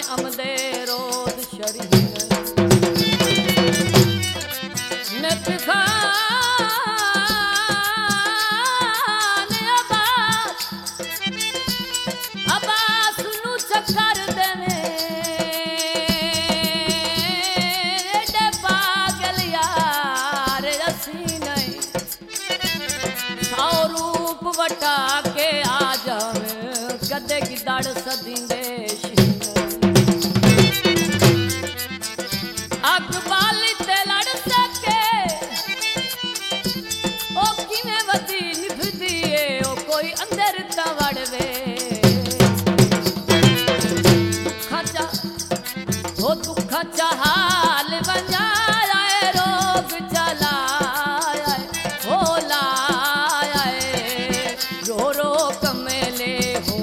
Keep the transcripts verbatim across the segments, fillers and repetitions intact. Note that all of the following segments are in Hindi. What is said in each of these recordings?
अमदे रोद शरीर नित खान अब्बास अब्बास नू चक्कर देने एडे पागल यार असी नहीं सौ रूप वटा के आ जावे कदे की दड़ सदींदे अग बाली ते लड़ सके ओ किवें वदी निभदी ए ओ कोई अंदर ता वड़वे दुखा चा ओ दुखा चा हाल वंजाया रोग चलाया हो लाया रो रो कमेले हो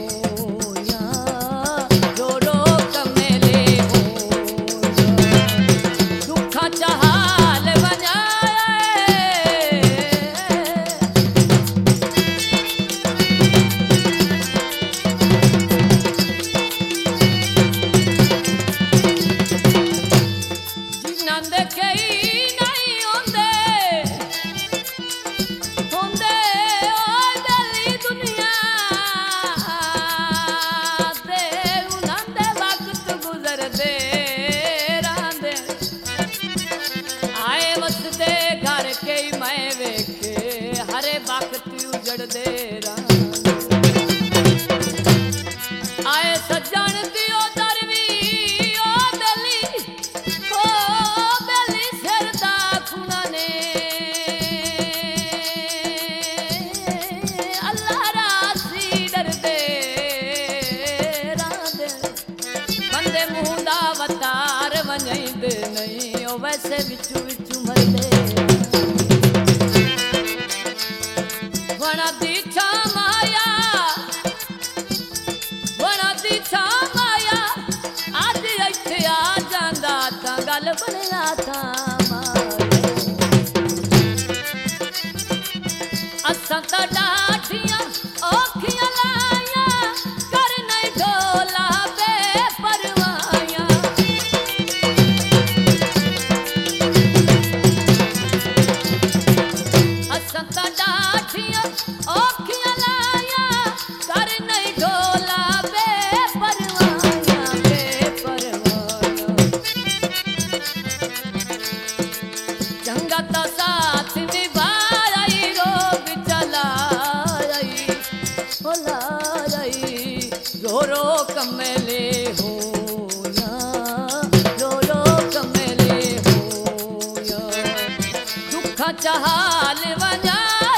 उजड़ दे आए सज्जन दियो दरवी ओ बेली ओ बेली सरदा खुना ने अल्लाह रासी डर दे रांदे बंदे मुंह दा वतार वनेंदे नहीं ओ वैसे विचू विचू मरदे वना दी छा माया वना दी छा माया आज इत्थे आ जांदा तां गल बनया तां असां तां डाठियां औखियां लाइयां कर नहीं ढोला बेपरवाहियां असां तां डाठियां औखियां लाइयां कर नहीं ढोला बेपरवाहियां बेपरवाहियां चंगा ता साथ निभाया रोग चलाया हो लाया रो रो कमेले हो रो रो कमेले हो दुखा चाहाल वजा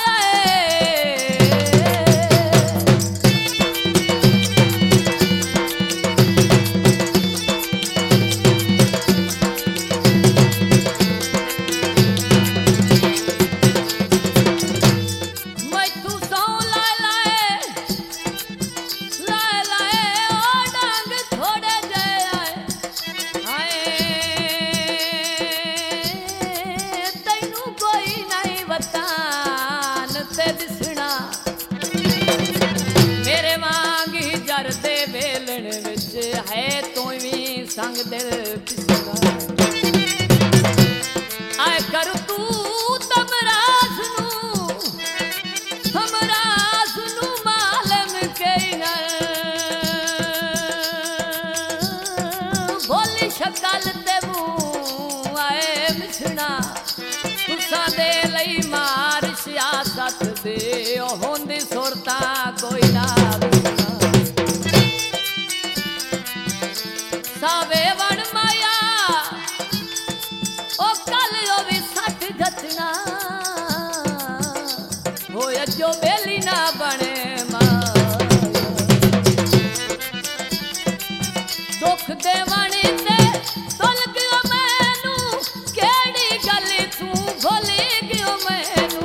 है तो संग दिल पिसना आए कर तू तमराज नू तमराज नू मालम के नर बोली शक्ल ते मुंह आए मिसना तुसा दे लई मार सियासत दे होंदी सुरता कोई ना सावे वन माया ओ कल ओ भी सठ घटना हो जो बेली ना बने दुख दे वाणी ते तुल गयो मैनू केड़ी गल तू भुली गयो मैनू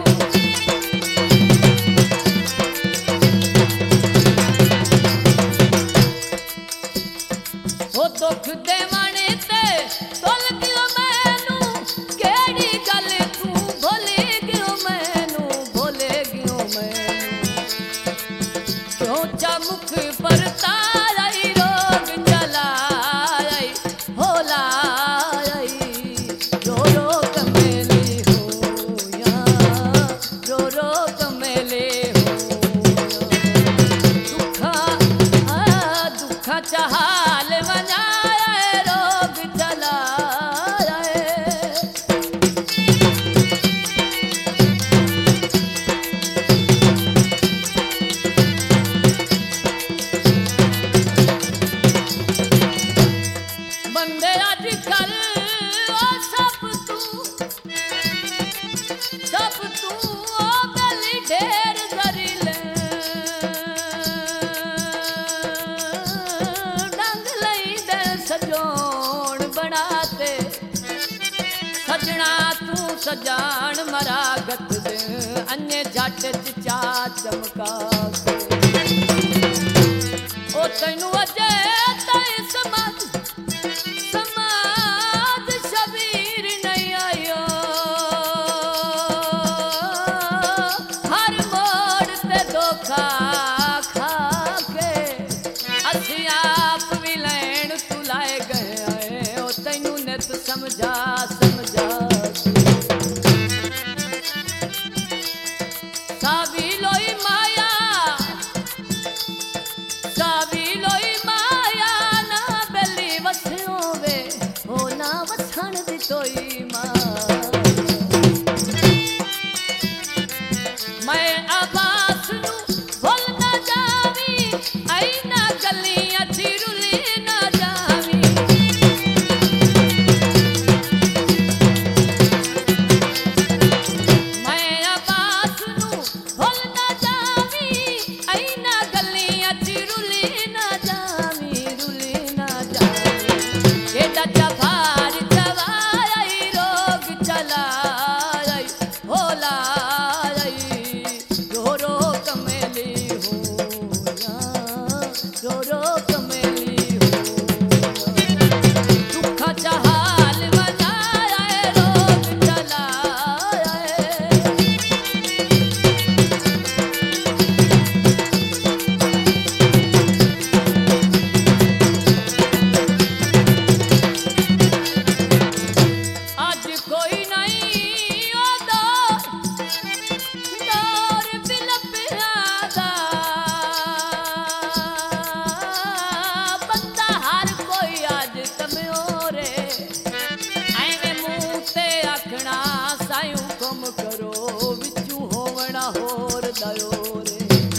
दुख दे वाणी ते तुल गयो मैनू केड़ी गल तू भुली गयो मैनू भुले गयो मैनू क्यों चमुख पर तारा रोग चला मिछड़ा तू सजान मरा गत दे अन्य झट चा चमका ओ तैनू अजे तय समाज समाज शबीर नहीं आयो हर मोड़ ते धोखा खा के असी आप भी लैन तू लाए गए आए ओ तैनू नित समझा समझा सावी लोई माया सावी लोई माया ना बेली वसियो वे हो ना वसन दी तोई मां मैं आबास नू भूल ना जावी आई ना गलियां चिरुली ना जावी मैं आबास नू भूल ना जावी आई ना गलियां चिरुली ना जावी रुली ना जावी केडा चभार चवाई रोग चलाई होला रो रो कमेली हो रो रो कमेली हो दुखा चाहाल बनाए रोग चलाए आज कोई नहीं ओ दौर दौर बिलपियादा बंदा हर कोई आज तम्यो रे एवें मुंह ते आखना सायूं कम करो विचू होवना होर दयो रे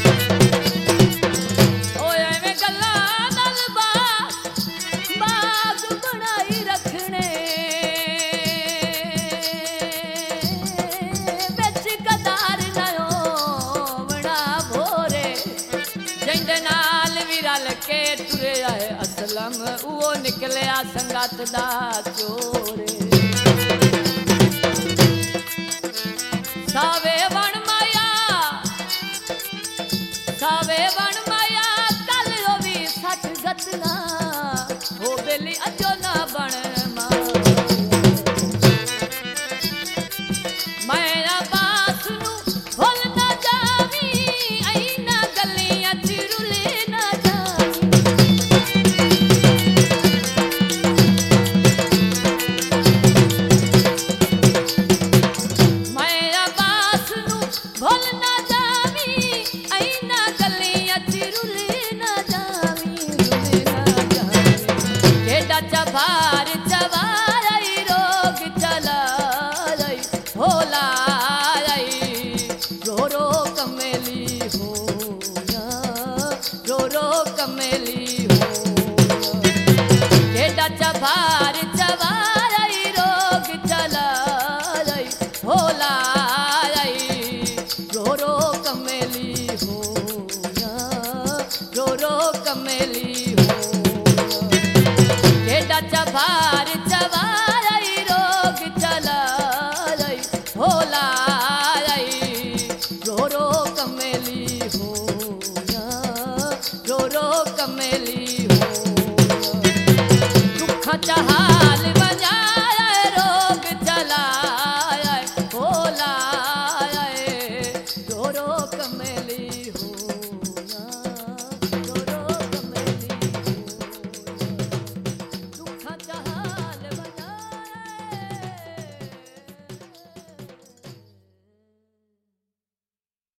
ओ एवें गल्लां नाल बाग बाग बनाई रखने बिच कदार न होवना भोरे जिंदे नाल भी रल के टुरे आए असलम वो निकलिया संगत दा चोरे सावे बन माया सावे बन माया कल होवी सठ गतना हो बेली अजो ना बन मां मैं आबास नू भूल ना जावी आई ना गलियां चिरुली ना जावी मैं आबास नू भूल ना जावी आई ना गलियां चिरुली ना जावी रुली ना जावी केडा चभार चवाई रोग चलाई होला रो रो कमेली हो रो रो कमेली हो केडा चभार चवाई रोग चलाई होला रो रो कमेली हो रो रो कमेली हो केडा चभार चवाई रोग चलाई होला रो रो कमेली हो रो रो कमेली